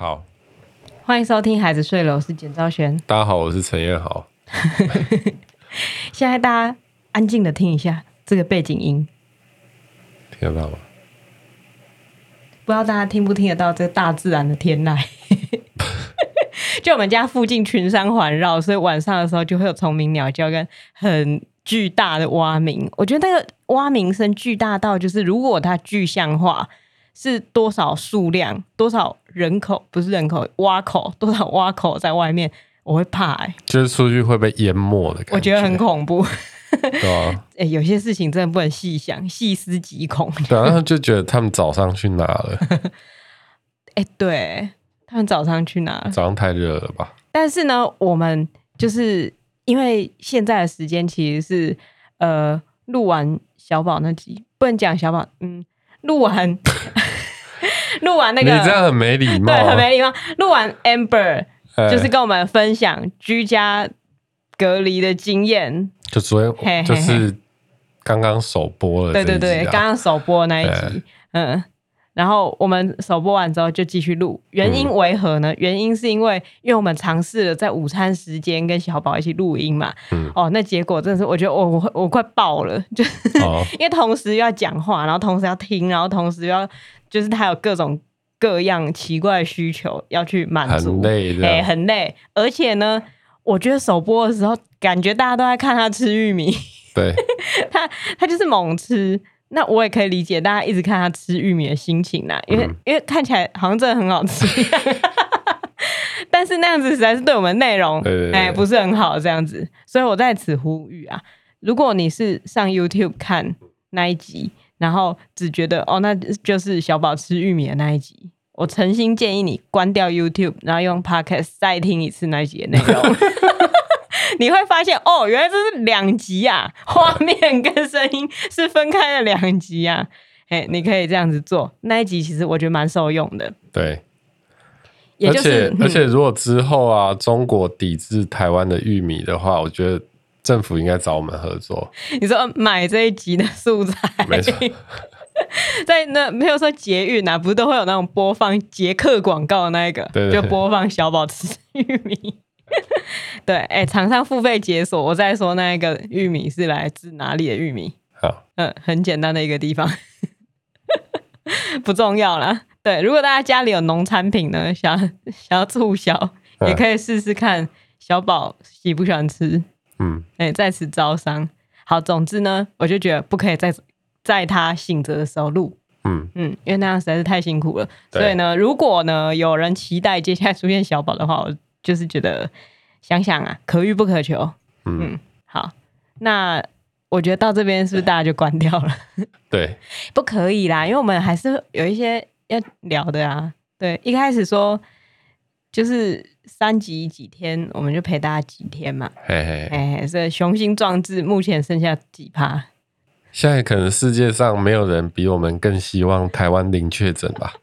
好， 欢迎收听《孩子睡了》，我是简兆轩。 大家好，我是陈彦豪。 现在大家安静的听一下这个背景音， 听得到吗？ 不知道大家听不听得到这个大自然的天籁。就我们家附近群山环绕，所以晚上的时候就会有虫鸣鸟叫跟很巨大的蛙鸣。我觉得那个蛙鸣声巨大到，就是如果它具象化是多少数量、多少人口，不是人口，蛙口，多少蛙口在外面，我会怕就是出去会被淹没的感觉， 我觉得很恐怖。 对啊， 有些事情真的不能细想，细思极恐。 对啊，然后就觉得他们早上去哪了？ 对，他们早上去哪了？ 早上太热了吧？ 但是呢，我们就是因为现在的时间其实是录完小宝那集，不能讲小宝，录完录完那个， 你这样很没礼貌， 对，很没礼貌。录完 Amber 就是跟我们分享居家隔离的经验， 就昨天就是刚刚首播了， 对，刚刚首播那一集，然后我们首播完之后就继续录，原因为何呢？原因是因为我们尝试了在午餐时间跟小宝一起录音嘛，那结果真的是我觉得我快爆了，就是、因为同时要讲话，然后同时要听，然后同时要就是他有各种各样奇怪的需求要去满足， 很累的， 很累，而且呢，我觉得首播的时候感觉大家都在看他吃玉米， 对， 他就是猛吃。那我也可以理解大家一直看他吃玉米的心情啦，因为看起来好像真的很好吃但是那样子实在是对我们内容不是很好这样子，所以我在此呼吁啊，如果你是上 YouTube 看那一集，然后只觉得那就是小宝吃玉米的那一集，我诚心建议你关掉 YouTube， 然后用 Podcast 再听一次那一集的内容你会发现原来这是2集啊，画面跟声音是分开了2集啊。你可以这样子做，那一集其实我觉得蛮受用的。 对， 也就是而且如果之后啊，中国抵制台湾的玉米的话，我觉得政府应该找我们合作。 你说买这一集的素材， 没错。 在那没有说捷运啊，不是都会有那种播放捷克广告的那一个， 对， 就播放小宝吃玉米。对，厂商付费解锁，我再说那一个玉米是来自哪里的玉米。 好， 很简单的一个地方，不重要啦。对，如果大家家里有农产品呢，想要促销，也可以试试看小宝喜不喜欢吃。在此招商。好，总之呢，我就觉得不可以在他醒着的时候录。因为那样实在是太辛苦了。所以呢，如果呢有人期待接下来出现小宝的话，我就是觉得想想啊，可遇不可求。好，那我觉得到这边是不是大家就关掉了？ 对， 不可以啦，因为我们还是有一些要聊的啊。对，一开始说就是3集几天，我们就陪大家几天嘛。所以雄心壮志，目前剩下几趴？ 现在可能世界上没有人比我们更希望台湾零确诊吧。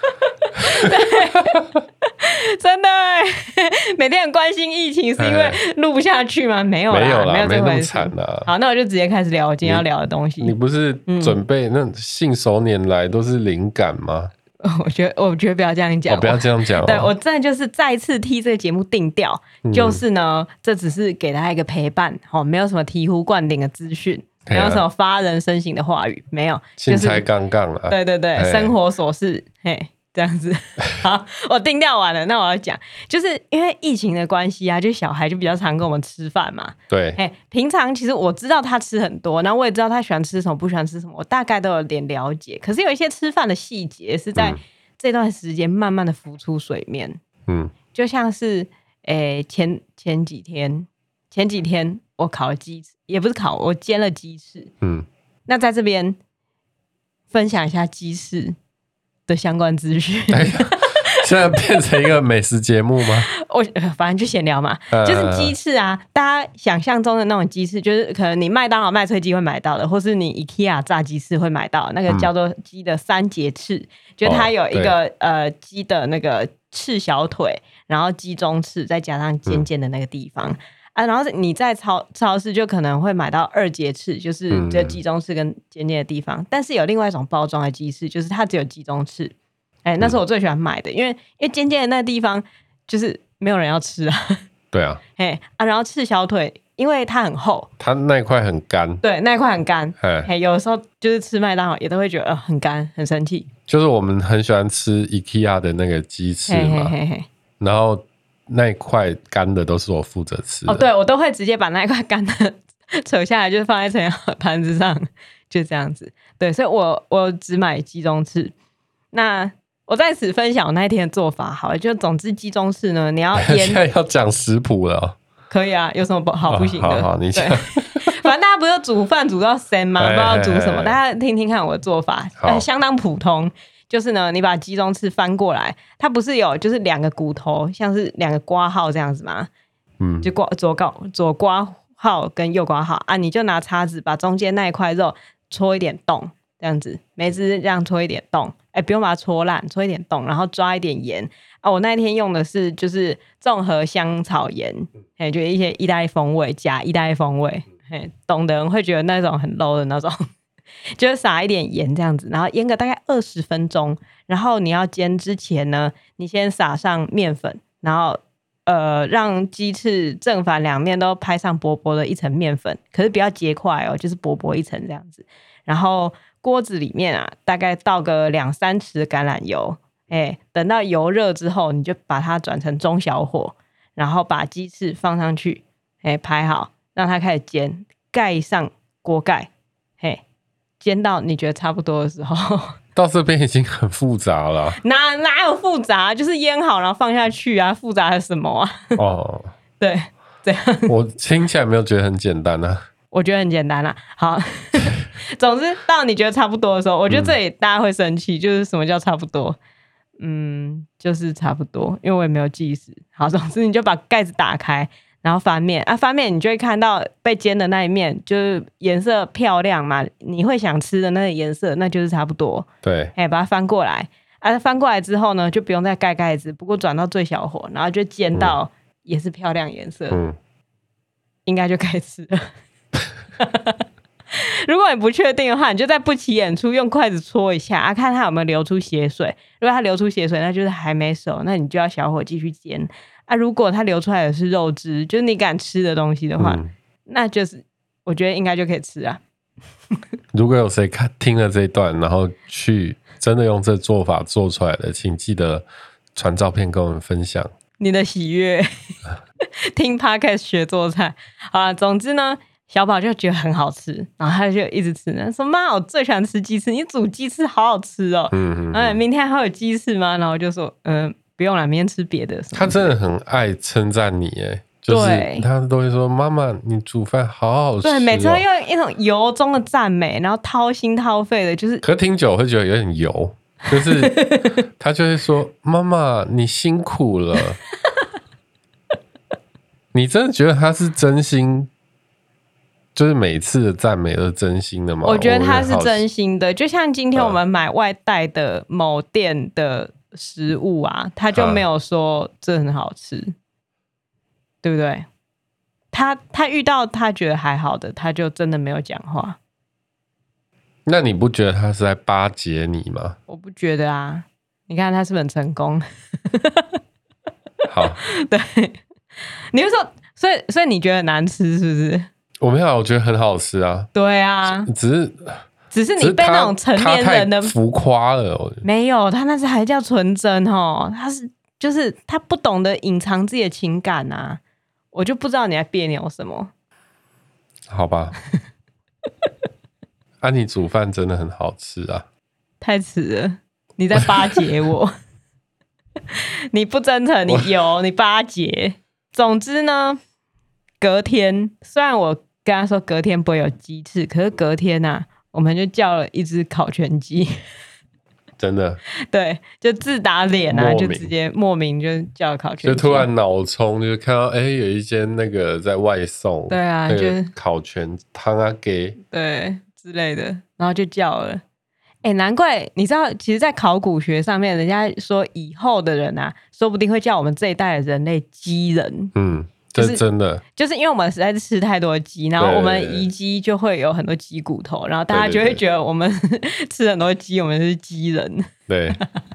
真的每天很关心疫情，是因为录不下去吗？没有啦，没有这回事。好，那我就直接开始聊我今天要聊的东西。 你不是准备那信手拈来都是灵感吗？ 我觉得不要这样讲， 不要这样讲。 对，我真的就是再次替这个节目定调，就是呢，这只是给大家一个陪伴，没有什么醍醐灌顶的资讯，没有什么发人深省的话语，没有， 钦差杠杠啦。 对，生活琐事，这样子。好，我定调完了，那我要讲，就是因为疫情的关系啊，就小孩就比较常跟我们吃饭嘛。 对， 平常其实我知道他吃很多，然后我也知道他喜欢吃什么，不喜欢吃什么，我大概都有点了解。可是有一些吃饭的细节是在这段时间慢慢的浮出水面。就像是前几天我烤了鸡翅，也不是烤，我煎了鸡翅。那在这边分享一下鸡翅的相关资讯。 现在变成一个美食节目吗？ 反正就闲聊嘛，就是鸡翅啊，大家想象中的那种鸡翅，就是可能你麦当劳麦脆鸡会买到的，或是你 IKEA 炸鸡翅会买到的，那个叫做鸡的3节翅，就是它有一个鸡的那个翅小腿，然后鸡中翅，再加上尖尖的那个地方。然后你在超市就可能会买到2节翅，就是这鸡中翅跟尖尖的地方。但是有另外一种包装的鸡翅，就是它只有鸡中翅， 那是我最喜欢买的，因为尖尖的那地方就是没有人要吃啊。 对啊， 然后赤小腿，因为它很厚， 它那一块很干， 对，那一块很干，有的时候就是吃麦当劳也都会觉得很干，很生气。 就是我们很喜欢吃 IKEA 的那个鸡翅嘛，然后那一块干的都是我负责吃的。 对，我都会直接把那一块干的扯下来，就放在成样盘子上，就这样子。对，所以我只买鸡中翅。那我在此分享我那一天的做法好了，就总之鸡中翅呢，你要腌。 现在要讲食谱了哦。 可以啊，有什么好不行的？ 好，你讲。 反正大家不是煮饭煮到生吗？不知道煮什么，大家听听看我的做法，相当普通。就是呢，你把鸡中翅翻过来，它不是有就是2个骨头，像是2个刮号这样子吗？就左刮号跟右刮号啊，你就拿叉子把中间那一块肉戳一点洞，这样子，每只这样戳一点洞，不用把它戳烂，戳一点洞，然后抓一点盐啊。我那天用的是就是综合香草盐，就一些意大利风味，假意大利风味，懂的人会觉得那种很 low 的那种。就是撒一点盐这样子，然后腌个大概20分钟。然后你要煎之前呢，你先撒上面粉，然后让鸡翅正反2面都拍上薄薄的一层面粉，可是不要结块哦，就是薄薄一层这样子。然后锅子里面啊，大概倒个2-3匙的橄榄油，等到油热之后，你就把它转成中小火，然后把鸡翅放上去，拍好，让它开始煎，盖上锅盖，煎到你觉得差不多的时候。 到这边已经很复杂了。 哪有复杂？就是腌好然后放下去啊，复杂是什么啊？对，这样我听起来没有觉得很简单啊。 我觉得很简单啦。好，总之到你觉得差不多的时候，我觉得这里大家会生气，就是什么叫差不多？就是差不多，因为我也没有计时。好，总之你就把盖子打开。然后翻面啊，翻面你就会看到被煎的那一面，就是颜色漂亮嘛，你会想吃的那个颜色，那就是差不多。 对， 把它翻过来啊，翻过来之后呢，就不用再盖盖子，不过转到最小火，然后就煎到也是漂亮颜色，应该就可以吃了。如果你不确定的话，你就在不起眼处用筷子戳一下啊，看它有没有流出血水。如果它流出血水，那就是还没熟，那你就要小火继续煎。如果它流出来的是肉汁，就是你敢吃的东西的话，那就是我觉得应该就可以吃啊。 如果有谁听了这一段，然后去真的用这做法做出来的，请记得传照片跟我们分享你的喜悦。听 Podcast 学做菜，好啦，总之呢，小宝就觉得很好吃，然后他就一直吃呢，说妈，我最喜欢吃鸡翅，你煮鸡翅好好吃哦。明天还有鸡翅吗？然后我就说不用了，明天吃别的。 他真的很爱称赞你耶，就是他都会说妈妈你煮饭好好吃哦。 对，每次都用一种由衷的赞美，然后掏心掏肺的，就是可是听久会觉得有点油，就是他就会说妈妈你辛苦了。你真的觉得他是真心，就是每次的赞美都是真心的吗？ 我觉得他是真心的，就像今天我们买外带的某店的食物啊，他就没有说这很好吃，对不对？他遇到他觉得还好的，他就真的没有讲话。 那你不觉得他是在巴结你吗？ 我不觉得啊，你看他是不是很成功？ 好， 对，你就说，所以你觉得难吃是不是？ 我没有，我觉得很好吃啊。 对啊，只是你被那种成年人的浮夸了。 没有，他那是还叫纯真哦，就是他不懂得隐藏自己的情感啊，我就不知道你在别扭什么。 好吧。你煮饭真的很好吃啊。 太迟了，你在巴结我。你不真诚，你巴结。总之呢，隔天虽然我跟他说隔天不会有鸡翅，可是隔天啊，我们就叫了一只烤全鸡。 真的， 对，就自打脸啊，就直接莫名就叫了烤全鸡， 就突然脑冲，就看到有一间那个在外送， 对啊，那个烤全汤啊给对之类的，然后就叫了。难怪你知道，其实，在考古学上面，人家说以后的人啊，说不定会叫我们这一代的人类鸡人。 这是真的， 就是因为我们实在是吃太多鸡，然后我们遗鸡就会有很多鸡骨头，然后大家就会觉得我们吃很多鸡，我们是鸡人。 对，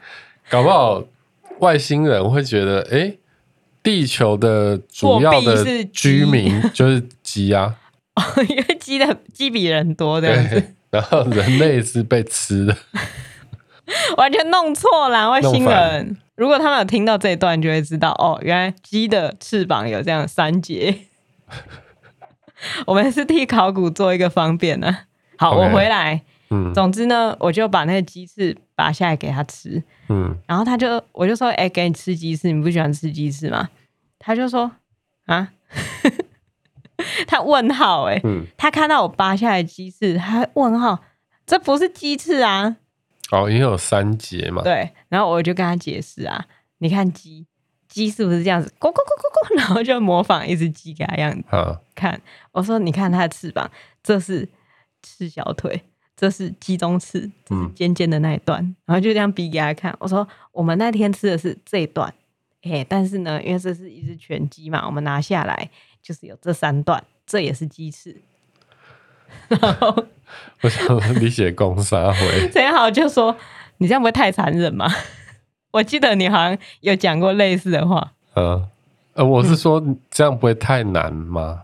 搞不好外星人会觉得，地球的主要的居民就是鸡啊， 因为鸡比人多这样子， 然后人类是被吃的， 完全弄错啦，外星人。如果他们有听到这一段，就会知道哦，原来鸡的翅膀有这样3节。我们是替考古做一个方便呢。好， 我回来。总之呢，我就把那个鸡翅拔下来给他吃。然后我就说，给你吃鸡翅，你不喜欢吃鸡翅吗？他就说啊，他问号他看到我拔下来的鸡翅，他问号，这不是鸡翅啊。 因为有3节嘛。 对，然后我就跟他解释啊，你看鸡是不是这样子，咕咕咕咕咕，然后就模仿一只鸡给他样子看。我说你看它的翅膀，这是赤小腿，这是鸡中翅，这是尖尖的那一段，然后就这样比给他看。我说我们那天吃的是这一段，但是呢，因为这是一只全鸡嘛，我们拿下来就是有这3段，这也是鸡翅。然后我想你写公杀回， 陈豪就说：“你这样不会太残忍吗？”我记得你好像有讲过类似的话。 我是说这样不会太难吗？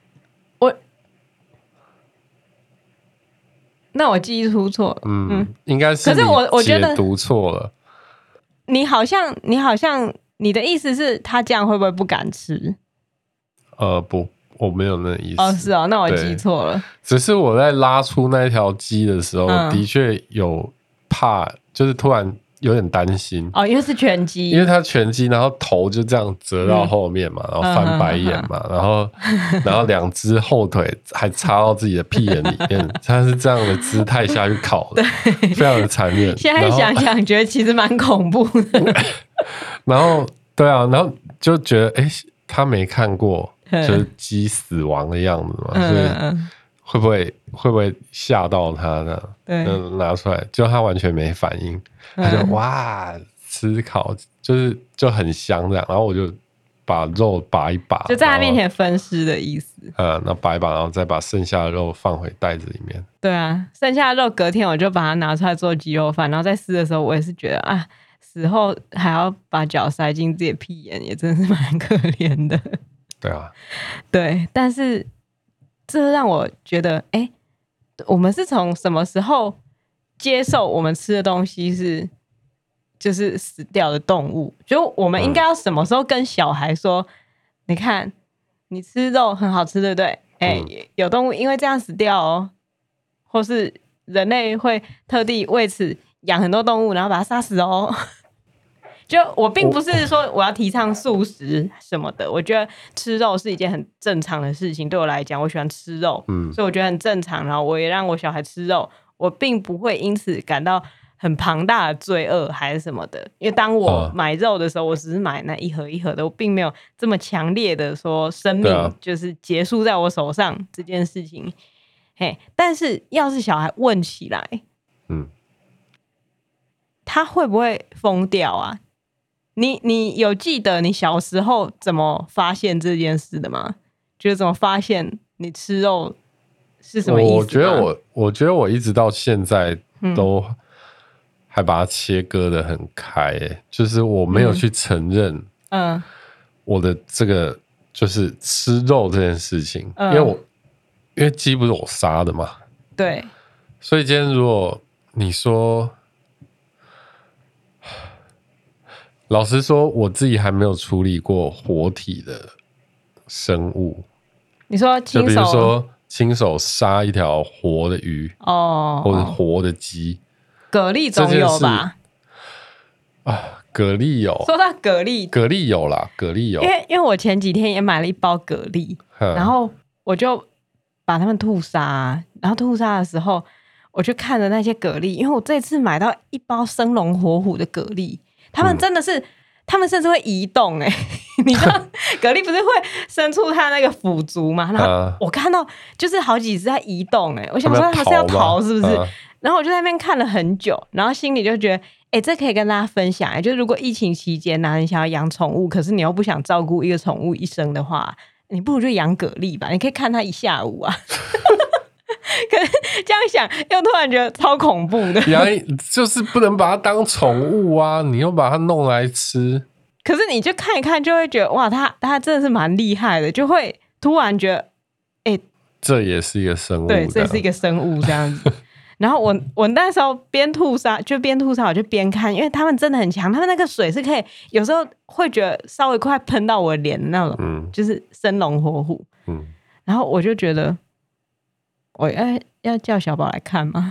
那我记忆出错， 应该是。 可是我觉得解读错了。 你好像你的意思是他这样会不会不敢吃？ 不，我没有那个意思。 是哦，那我记错了。 只是我在拉出那条鸡的时候，的确有怕，就是突然有点担心。 因为是全鸡， 因为它全鸡，然后头就这样折到后面嘛，然后翻白眼嘛，然后2只后腿还插到自己的屁眼里面，它是这样的姿态下去烤的，非常的残忍。 现在想想觉得其实蛮恐怖的。 然后对啊，然后就觉得他没看过就是鸡死亡的样子嘛，所以会不会吓到他呢？对，拿出来就他完全没反应，他就哇吃烤就很香这样，然后我就把肉拔一拔， 就在他面前分尸的意思。 那拔一拔，然后再把剩下的肉放回袋子里面。 对啊，剩下的肉隔天我就把它拿出来做鸡肉饭，然后在撕的时候我也是觉得死后还要把脚塞进自己的屁眼，也真的是蛮可怜的。 对啊， 对，但是这让我觉得，我们是从什么时候接受我们吃的东西就是死掉的动物？就我们应该要什么时候跟小孩说，你看你吃肉很好吃，对不对？有动物因为这样死掉哦，或是人类会特地为此养很多动物，然后把它杀死哦。就我并不是说我要提倡素食什么的，我觉得吃肉是一件很正常的事情。对我来讲，我喜欢吃肉，所以我觉得很正常。然后我也让我小孩吃肉，我并不会因此感到很庞大的罪恶还是什么的。因为当我买肉的时候，我只是买那一盒一盒的，我并没有这么强烈的说生命就是结束在我手上这件事情。但是要是小孩问起来，他会不会疯掉啊？你有记得你小时候怎么发现这件事的吗？就是怎么发现你吃肉是什么意思吗？ 我觉得我一直到现在都还把它切割得很开，就是我没有去承认我的这个就是吃肉这件事情，因为鸡不是我杀的嘛， 对， 所以今天如果你说，老实说，我自己还没有处理过活体的生物。 你说亲手， 就比如说亲手杀一条活的鱼，或者活的鸡， 蛤蜊总有吧？ 蛤蜊有。 说到蛤蜊有啦，蛤蜊有。 因为我前几天也买了一包蛤蜊，然后我就把它们吐沙，然后吐沙的时候，我就看着那些蛤蜊，因为我这次买到一包生龙活虎的蛤蜊。他们真的是，他们甚至会移动你知道蛤蜊不是会伸出它那个腹足嘛？然后我看到就是好几只在移动我想说他们是要逃是不是？然后我就在那边看了很久，然后心里就觉得这可以跟大家分享就是如果疫情期间你想要养宠物，可是你又不想照顾一个宠物一生的话，你不如就养蛤蜊吧，你可以看它一下午啊。 可是这样想又突然觉得超恐怖的。 就是不能把它当宠物啊，你又把它弄来吃。 可是你就看一看就会觉得哇，他真的是蛮厉害的，就会突然觉得这也是一个生物， 对，这也是一个生物这样子。然后我那时候边吐沙我就边看，因为他们真的很强，他们那个水是可以有时候会觉得稍微快喷到我的脸那种，就是生龙活虎。然后我就觉得我要叫小宝来看吗？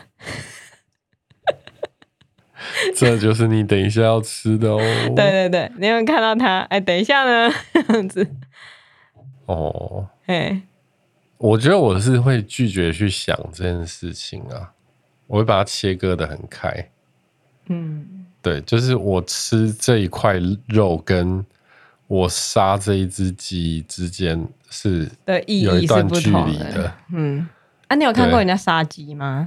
这就是你等一下要吃的哦。 对对对，你有没有看到他？等一下呢，这样子。 哦，我觉得我是会拒绝去想这件事情啊，我会把它切割得很开。对，就是我吃这一块肉跟我杀这一只鸡之间是有一段距离的。 你有看过人家杀鸡吗？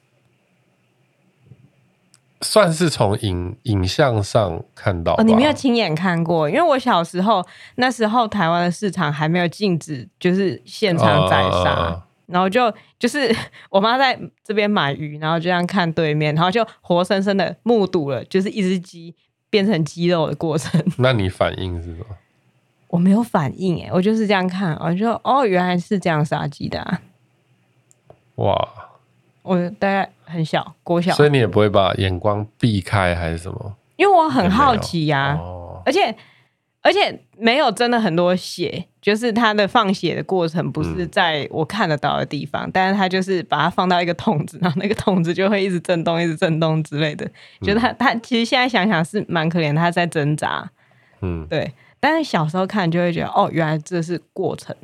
算是从影像上看到吧。 你没有亲眼看过，因为我小时候那时候台湾的市场还没有禁止，就是现场宰杀，然后就是我妈在这边买鱼，然后就这样看对面，然后就活生生的目睹了，就是一只鸡变成鸡肉的过程。 那你反应是什么？ 我没有反应我就是这样看，我就原来是这样杀鸡的啊！哇！我大概很小，国小， 所以你也不会把眼光避开还是什么？ 因为我很好奇呀，而且没有真的很多血，就是它的放血的过程不是在我看得到的地方，但是它就是把它放到一个桶子，然后那个桶子就会一直震动，一直震动之类的。就是它其实现在想想是蛮可怜，它在挣扎，对。但是小时候看就会觉得原来这是过程，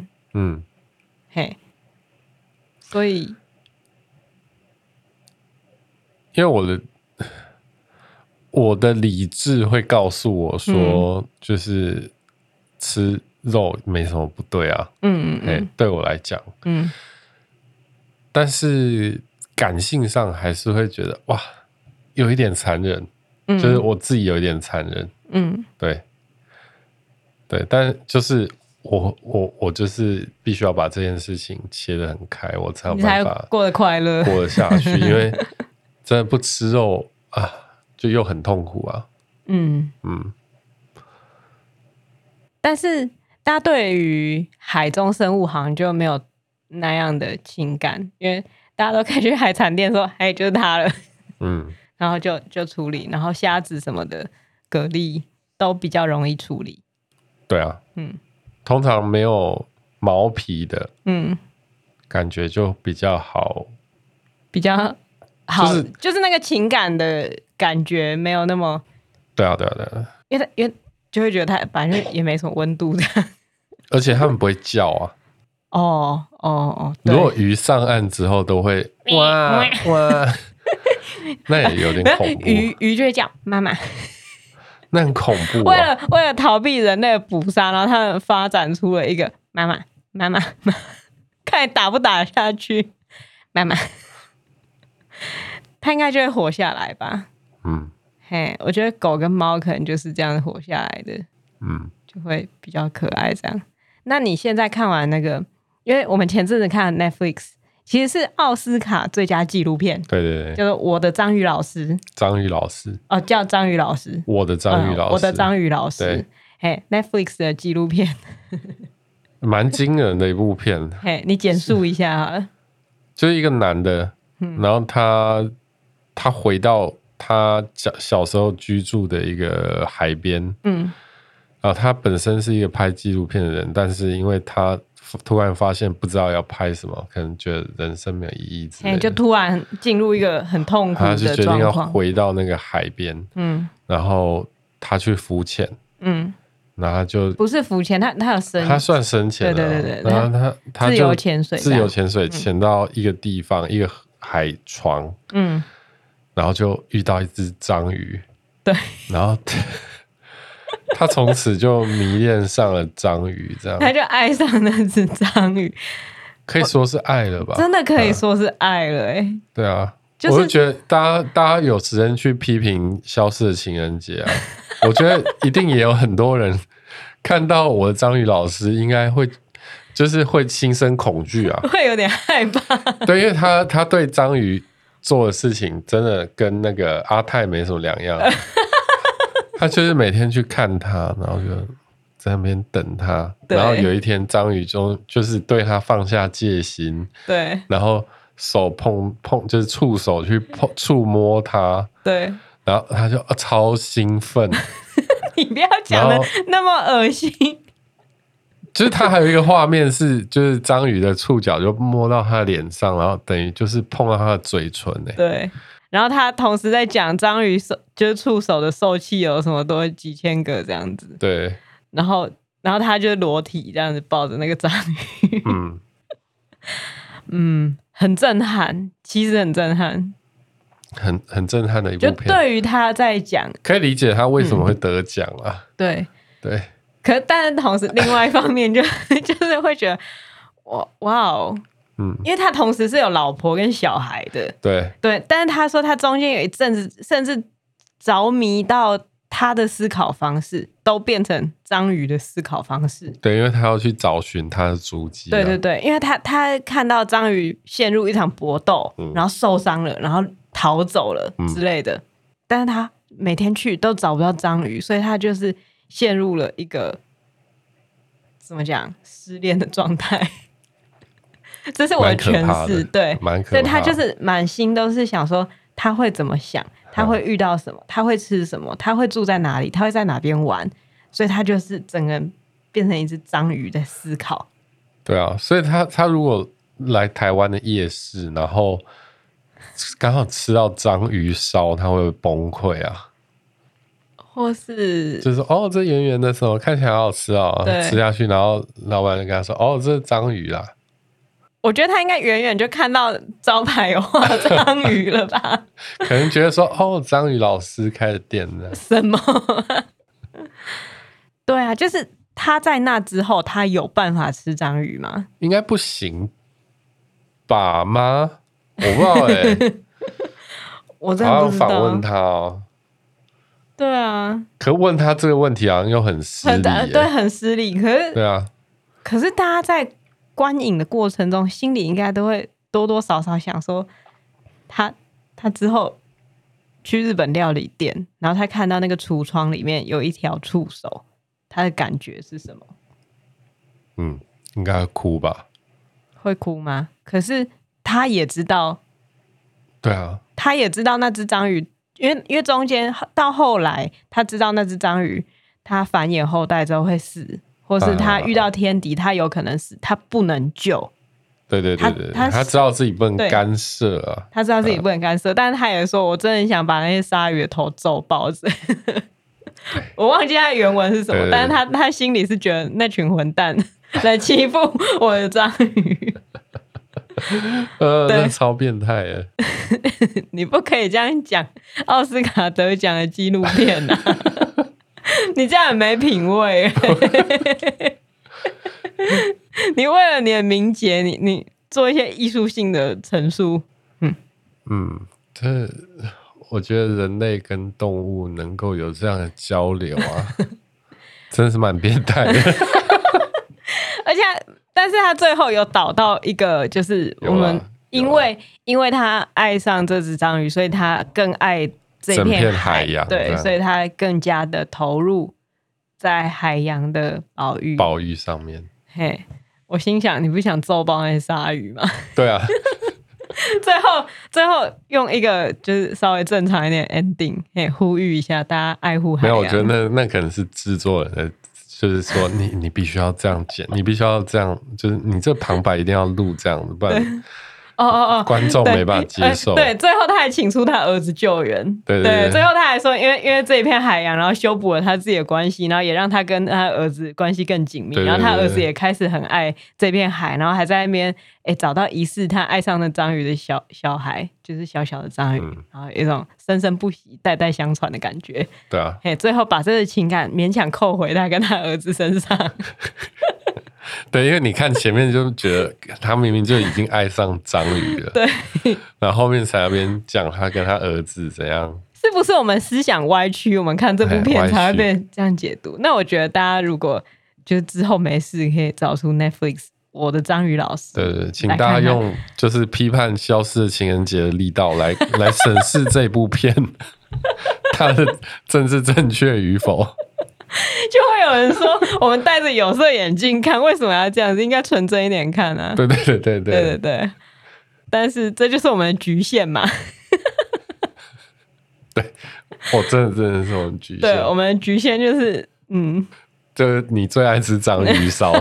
所以。 因为我的理智会告诉我说，就是吃肉没什么不对啊。对我来讲，但是感性上还是会觉得哇，有一点残忍，就是我自己有一点残忍。对，但就是我就是必须要把这件事情切得很开，我才有办法过得快乐， 过得下去，因为。真的不吃肉啊，就又很痛苦啊。 但是大家对于海中生物好像就没有那样的情感，因为大家都可以去海产店说，就是它了。然后就处理，然后虾子什么的、蛤蜊都比较容易处理。 对啊，通常没有毛皮的，感觉就比较好，好， 就是那个情感的感觉没有那么。 对啊， 因为就会觉得它本来就也没什么温度的， 而且他们不会叫啊。如果鱼上岸之后都会哇，那也有点恐怖。 鱼就会叫妈妈， 那很恐怖。 为了逃避人类的捕杀，然后他们发展出了一个妈妈，看你打不打下去，妈妈。它应该就会活下来吧。我觉得狗跟猫可能就是这样活下来的，就会比较可爱这样。那你现在看完那个，因为我们前阵子看 Netflix， 其实是奥斯卡最佳纪录片， 对， 就是我的章鱼老师， 叫章鱼老师， 我的章鱼老师， Netflix 的纪录片， 蛮惊人的一部片。 你简述一下好了。 就是一个男的，然后他回到他小时候居住的一个海边，然后他本身是一个拍纪录片的人，但是因为他突然发现不知道要拍什么，可能觉得人生没有意义之类的， 就突然进入一个很痛苦的状况， 他就决定要回到那个海边，然后他去浮潜，然后他就不是浮潜，他有深， 他算深潜，对，然后他自由潜水潜到一个地方，一个海床，然后就遇到一只章鱼， 对， 然后他从此就迷恋上了章鱼，这样他就爱上那只章鱼， 可以说是爱了吧？ 真的可以说是爱了， 对啊，我就觉得大家有时间去批评《消失的情人节》啊，我觉得一定也有很多人看到我的章鱼老师，应该会就就是会心生恐惧啊， 会有点害怕。 对，因为他对章鱼做的事情真的跟那个阿泰没什么两样。他就是每天去看他，然后就在那边等他，然后有一天章鱼就是对他放下戒心， 对， 然后手碰就是触手去触摸他， 对， 然后他就超兴奋。 你不要讲的那么恶心。 就是他还有一个画面是，就是章鱼的触角就摸到他的脸上，然后等于就是碰到他的嘴唇。 对，然后他同时在讲章鱼就是触手的受气有什么多几千个这样子。 对， 然后他就裸体这样子抱着那个章鱼。很震撼，其实很震撼， 很震撼的一部片。 就对于他在讲， 可以理解他为什么会得奖啊。 对。 但是同时另外一方面就是会觉得哇哦，因为他同时是有老婆跟小孩的。 对， 但是他说他中间有一阵子甚至着迷到他的思考方式都变成章鱼的思考方式。 对，因为他要去找寻他的足迹。 对，因为他看到章鱼陷入一场搏斗，然后受伤了，然后逃走了之类的，但是他每天去都找不到章鱼，所以他就是陷入了一个怎么讲失恋的状态。这是我的诠释。对，蛮可怕的。所以他就是满心都是想说他会怎么想，他会遇到什么，他会吃什么，他会住在哪里，他会在哪边玩，所以他就是整个人变成一只章鱼在思考。 对啊，所以他如果来台湾的夜市，然后刚好吃到章鱼烧，他会崩溃啊。 或是就是这圆圆的什么看起来好好吃哦，吃下去，然后老板就跟他说这是章鱼啦。 我觉得他应该远远就看到招牌有画章鱼了吧。 可能觉得说章鱼老师开的店呢。 什么？对啊，就是他在那之后他有办法吃章鱼吗？ 应该不行吧吗？我不知道我真的不知道。 访问他对啊， 可问他这个问题好像又很失礼。 对，很失礼。可是对啊， 可是大家在观影的过程中，心里应该都会多多少少想说，他之后去日本料理店，然后他看到那个橱窗里面有一条触手，他的感觉是什么？ 应该会哭吧？ 会哭吗？可是他也知道， 对啊， 他也知道那只章鱼。因为中间到后来，他知道那只章鱼，它繁衍后代之后会死，或是他遇到天敌，他有可能死，他不能救。 对，他知道自己不能干涉啊。 他知道自己不能干涉，但是他也说，我真的很想把那些鲨鱼的头揍爆。我忘记他原文是什么，但是他心里是觉得那群混蛋来欺负我的章鱼。 那超变态耶。 你不可以这样讲奥斯卡得奖的纪录片啊。你这样很没品味。你为了你的名节，你做一些艺术性的陈述。 我觉得人类跟动物能够有这样的交流啊，真的是蛮变态的。 而且但是他最后有导到一个，就是我们因为他爱上这只章鱼，所以他更爱这片海洋。对，所以他更加的投入在海洋的保育上面。嘿，我心想，你不想揍爆那些鲨鱼吗？ 对啊。 最后用一个就是稍微正常一点 ending， 呼吁一下大家爱护海洋。 没有，我觉得那可能是制作人的，就是说你必须要这样剪，你必须要这样，就是你这旁白一定要录这样子，不然观众没办法接受。 对，最后他还请出他儿子救援。对，最后他还说，因为这一片海洋，然后修补了他自己的关系，然后也让他跟他儿子关系更紧密。然后他儿子也开始很爱这片海，然后还在那边找到疑似他爱上那章鱼的小孩，就是小小的章鱼，然后有一种生生不息、代代相传的感觉。 对啊， 最后把这个情感勉强扣回他跟他儿子身上。 对，因为你看前面就觉得他明明就已经爱上章鱼了， 对， 然后后面才那边讲他跟他儿子怎样， 是不是我们思想歪曲？我们看这部片才会被这样解读。那我觉得大家如果就是之后没事，可以找出 Netflix 我的章鱼老师。 对对，请大家用就是批判消失的情人节的力道来审视这部片它的政治正确与否。 就会有人说，我们戴着有色眼镜看，为什么要这样子？应该纯真一点看啊！ 对对对对对对对对。但是这就是我们的局限嘛。 对，真的是我们局限。 对，我们的局限就是就是你最爱吃章鱼烧。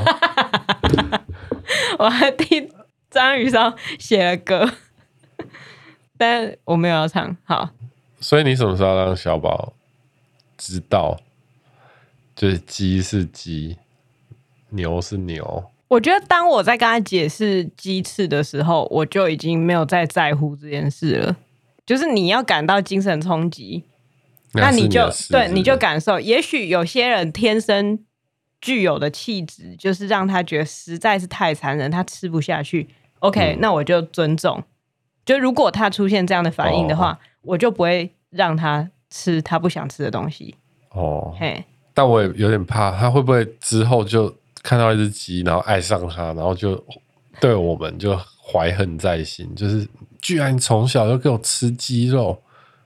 我还替章鱼烧写了歌，但我没有要唱。好， 所以你什么时候让小宝知道？就是鸡是鸡，牛是牛。 我觉得当我在跟他解释鸡翅的时候，我就已经没有再在乎这件事了。就是你要感到精神冲击，那你就对，你就感受。也许有些人天生具有的气质，就是让他觉得实在是太残忍，他吃不下去。OK，那我就尊重。就如果他出现这样的反应的话，我就不会让他吃他不想吃的东西。嘿。 但我也有点怕，他会不会之后就看到一只鸡，然后爱上它，然后就对我们就怀恨在心，就是居然从小就给我吃鸡肉。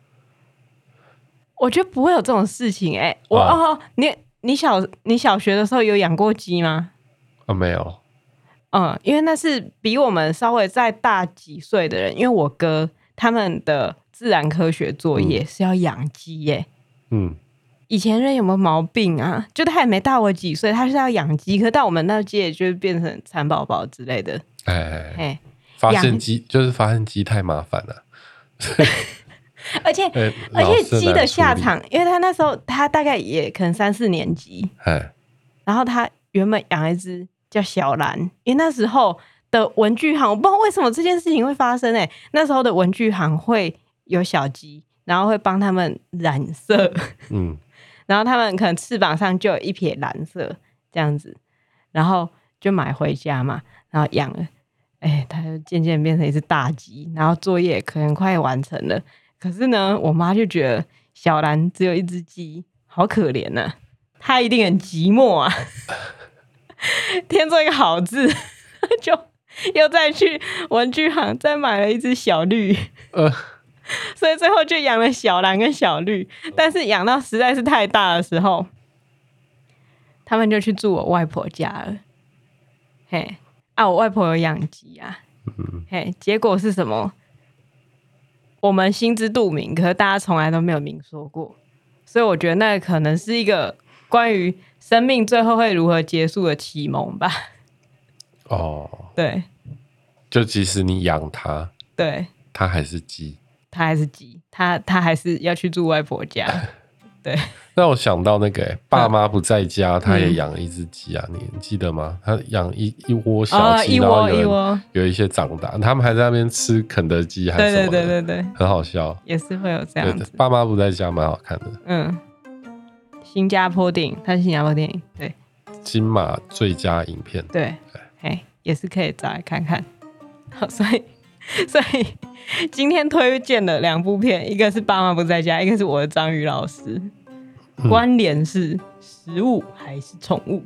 我觉得不会有这种事情你小学的时候有养过鸡吗？ 没有。 因为那是比我们稍微再大几岁的人，因为我哥他们的自然科学作业是要养鸡耶。以前人有没有毛病啊？就他也没大我几岁，他是要养鸡，可到我们那届就变成蚕宝宝之类的。 发现鸡太麻烦了。 而且鸡的下场，因为他那时候他大概也可能3、4年级，然后他原本养一只叫小蓝，因为那时候的文具行，我不知道为什么这件事情会发生那时候的文具行会有小鸡，然后会帮他们染色。然后他们可能翅膀上就有一撇蓝色这样子，然后就买回家嘛，然后养了，它就渐渐变成一只大鸡，然后作业可能快完成了。可是呢，我妈就觉得小兰只有一只鸡，好可怜啊，她一定很寂寞啊，添做一个好字，就又再去文具行再买了一只小绿。所以最后就养了小蓝跟小绿，但是养到实在是太大的时候，他们就去住我外婆家了。我外婆有养鸡啊。结果是什么？我们心知肚明，可是大家从来都没有明说过。所以我觉得那可能是一个关于生命最后会如何结束的启蒙吧。对， 就即使你养它， 对， 它还是鸡。 他还是鸡，他还是要去住外婆家。对， 让我想到那个爸妈不在家，他也养了一只鸡啊，你记得吗？他养一窝小鸡，然后有一些长大，他们还在那边吃肯德基还是什么的， 对， 很好笑， 也是会有这样子。 爸妈不在家蛮好看的。 新加坡电影，它是新加坡电影，对， 金马最佳影片， 对，也是可以找来看看。好，所以今天推荐的2部片，一个是爸妈不在家，一个是我的章鱼老师。关联是食物还是宠物？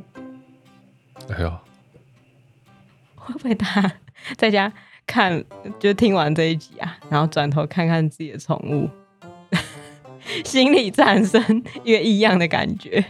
会不会大家在家看就听完这一集啊，然后转头看看自己的宠物，心里产生一个异样的感觉？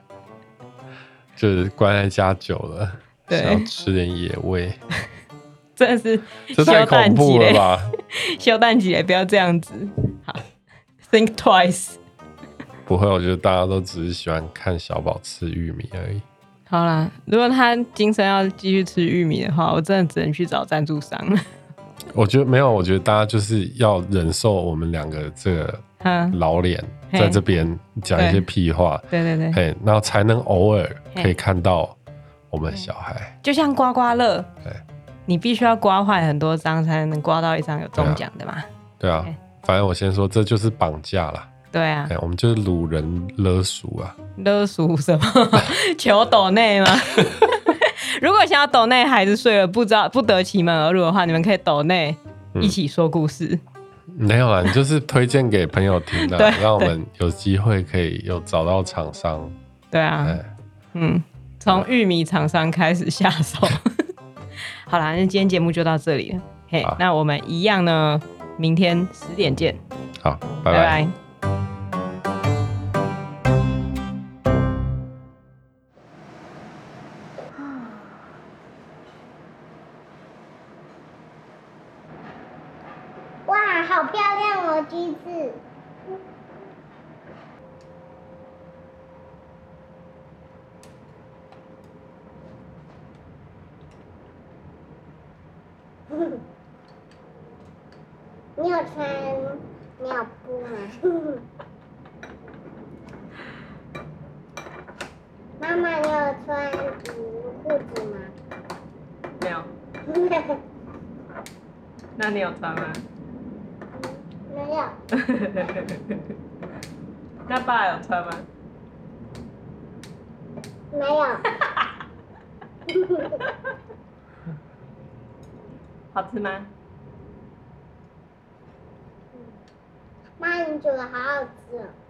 就是关在家久了，想要吃点野味。 真的是这太恐怖了吧！ 修蛋鸡嘞，不要这样子。好 ，think twice。 不会，我觉得大家都只是喜欢看小宝吃玉米而已。 好啦，如果他今生要继续吃玉米的话，我真的只能去找赞助商了。 我觉得没有，我觉得大家就是要忍受我们2个这个老脸在这边讲一些屁话， 对， 然后才能偶尔可以看到我们小孩， 就像刮刮乐。你必须要刮坏很多张才能刮到一张有中奖的嘛？ 对啊，反正我先说，这就是绑架啦。 对啊， 我们就是掳人勒赎啊。 勒赎什么？求抖内吗？如果想要抖内孩子睡了不得其门而入的话，你们可以抖内一起说故事。 没有啦，你就是推荐给朋友听的，让我们有机会可以有找到厂商。 对啊，从玉米厂商开始下手。 好啦，那今天节目就到这里了。嘿，那我们一样呢，明天10点见。 好，拜拜。 哇，好漂亮哦，橘子。你有穿尿布吗？妈妈，你有穿裤子吗？ 没有。那你有穿吗？ 没有。 那爸有穿吗？ 没有。 好吃吗？ 妈，你煮的好好吃哦。